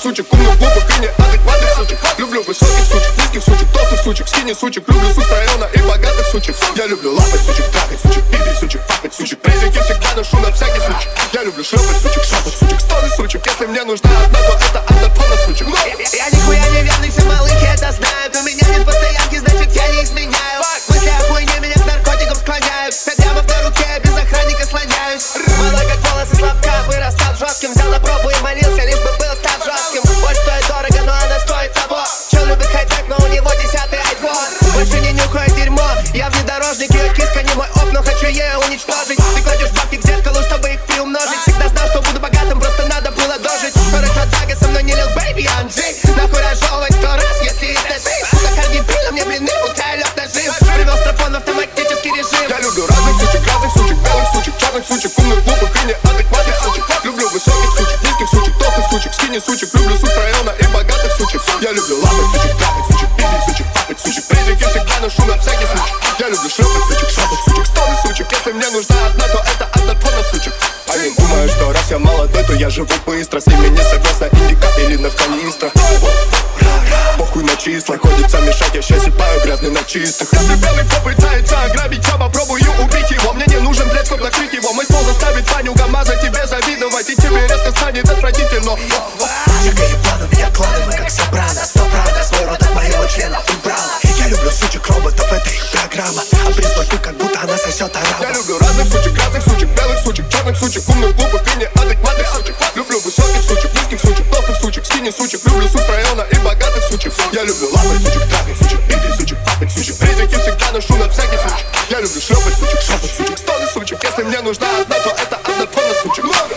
сучек, умных, глупых и неадекватных сучек. Люблю высоких сучек, низких сучек, толстых сучек, скини сучек. Люблю сук с района и богатых сучек. Я люблю лапать сучек, трахать сучек, пиздить сучек, папать сучек. Презики всегда ношу на всякий случай. Я люблю шлепать сучек, шапать сучек, стоны сучек. Если мне нужна одна, то это одна тонна сучек. Я нихуя не верный, все малыхи это знают. У меня нет постоянки, значит я не изменяю. Мысли о хуйне меня к наркотикам склоняют. 5 граммов на руке, без охранника слоняюсь. Молодой как волосы слабка, вырастав жестким. Взял на пробу и молился, лишь бы был став жестким. Боль стоит дорого, но она стоит того. Чел любит хай-тек, но у него 10-й iPhone. Больше не нюхаю дерьмо, я внедорожник. Ее киска не мой оп, но хочу ее уничтожить. Ты кладешь бабки к зеркалу, чтобы их приумножить. Всегда знал, что буду богатым, просто надо было дожить. 42 тага со мной не лил бэйби, Анджей. Нахуй разжевывать 100 раз, если это ты. Сука, кардипилом мне блины, будто лёг нажив. Привел стропон в автоматический режим. Я люблю разных сучек, белых сучек, черных сучек, умных, глупых и неадекватных сучек. Люблю высоких сучек, низких сучек, толстых сучек, скини сучек. Люблю сук с района и богатых сучек. Я люблю лапать сучек, трахать сучек, пиздить сучек, папать сучек. Презики всегда ношу на всякий случай. Я люблю шлепать сучек, шапать сучек, стоны сучек. Если мне нужна одна, то это одна тонна сучек. Они думают, что раз я молодой, то я живу быстро. С ними не согласна индика или нарконистра. Похуй на числа, ходится мешать, я счастье паю грязный на чистых. Если белый попытается ограбить, я попробую убить его. Мне не нужен плед, чтобы накрыть его. Мой стол заставит Ваню ГамАЗа тебе завидовать, и тебе резко станет отвратительно. Чека и план, у меня кланы, мы как Сопрано. 100 правда, свой рот от моего члена убрала. Я люблю сучек, роботов, это их программа. А призвольку, как будто она сосет араба. Я люблю разных сучек, белых сучек, черных сучек, умных, глупых и неадекватных сучек. Люблю высоких сучек, низких сучек, толстых сучек, скини сучек. Люблю сук с района и богатых сучек. Я люблю лапать сучек, трахать сучек, пиздить сучек, папать сучек. Презики всегда ношу на всякий случай. Я люблю шлепать сучек, шапать сучек, стоны сучек. Если мне нужна одна, то это одна тонна сучек. Много!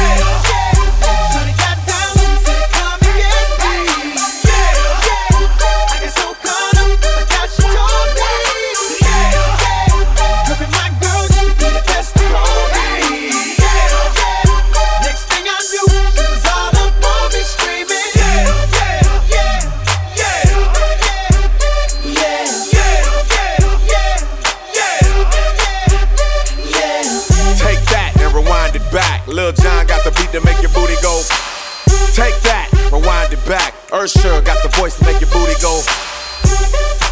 Lil Jon got the beat to make your booty go. Take that, rewind it back. Usher got the voice to make your booty go.